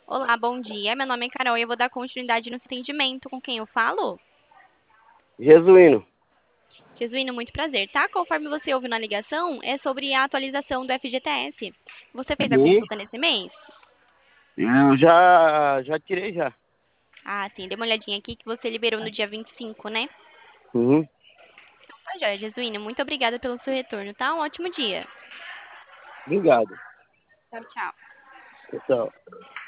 Olá, bom dia. Meu nome é Carol e eu vou dar continuidade no seu atendimento. Com quem eu falo? Jesuíno. Jesuíno, muito prazer, tá? Conforme você ouviu na ligação, é sobre a atualização do FGTS. Você fez a Sim. consulta nesse mês? Eu já tirei já. Ah, sim. Dê uma olhadinha aqui que você liberou no dia 25, né? Uhum. Tá, joia, Jesuíno. Muito obrigada pelo seu retorno, tá? Um ótimo dia. Obrigado. Tchau, tchau. Tchau.